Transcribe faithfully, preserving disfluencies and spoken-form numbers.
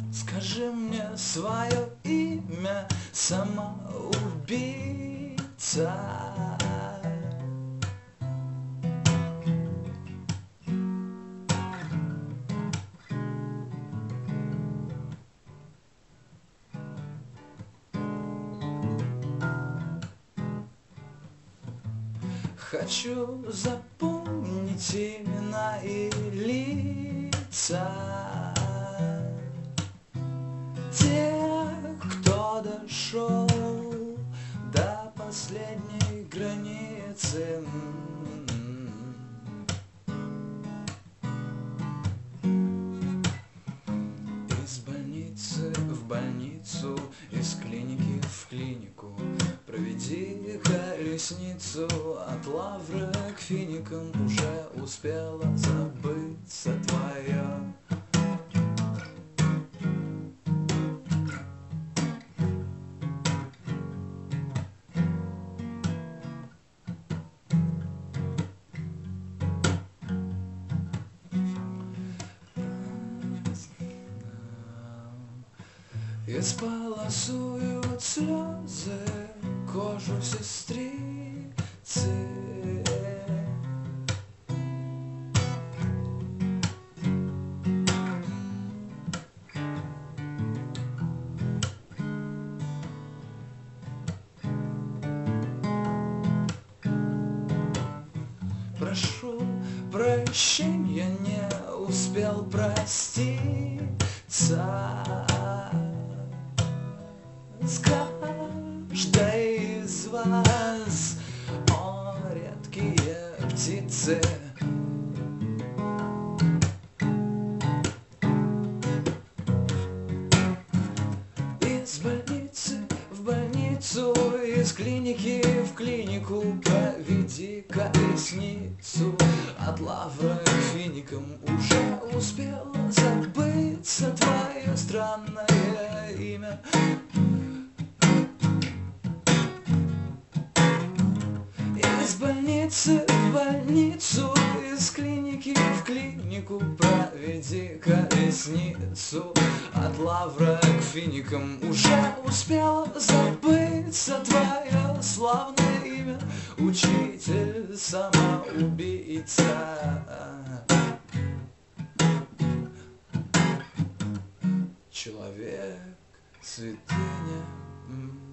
Скажи мне свое имя, самоубийца. Хочу запомнить имена и лица тех, кто дошел до последней границы. Из больницы в больницу, из клиники в клинику. Проведи колесницу от лавры к финикам. Уже успела забыться твоя. Исполосуют слезы кожу сестрицы. Прошу прощения, не успел проститься с каждой из вас, о, редкие птицы. Из больницы в больницу, из клиники в клинику. Проведи колесницу от лавры к финикам. Уже успела забыться твое странное имя. Из больницы в больницу, из клиники в клинику. Проведи колесницу от лавра к финикам. Уже успела забыться твое славное имя. Учитель самоубийца. Человек святыня.